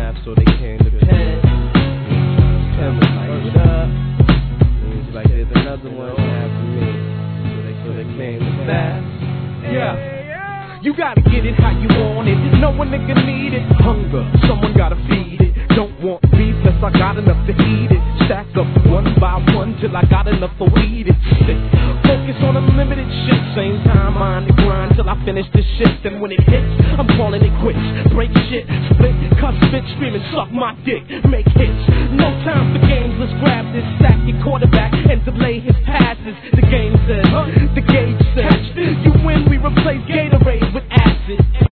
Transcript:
math, so they came to pen. Pen was like, what up? He's like, there's another one after me, so they came to fast. Yeah. You gotta get it how you want it. No one nigga need it. Hunger, someone gotta feed it. Don't want beef unless I got enough to eat it. Stack up one by one till I got enough to weed it. Sick. Focus on unlimited shit. Same time, mind the grind till I finish this shit. Then when it hits, I'm calling it quits. Break shit, split, cuss, spit, screaming, suck my dick, make hits. No time for games. Let's grab this sack, your quarterback, and delay his passes. The game says, the gauge says, you win, we replace Gatorade with acid.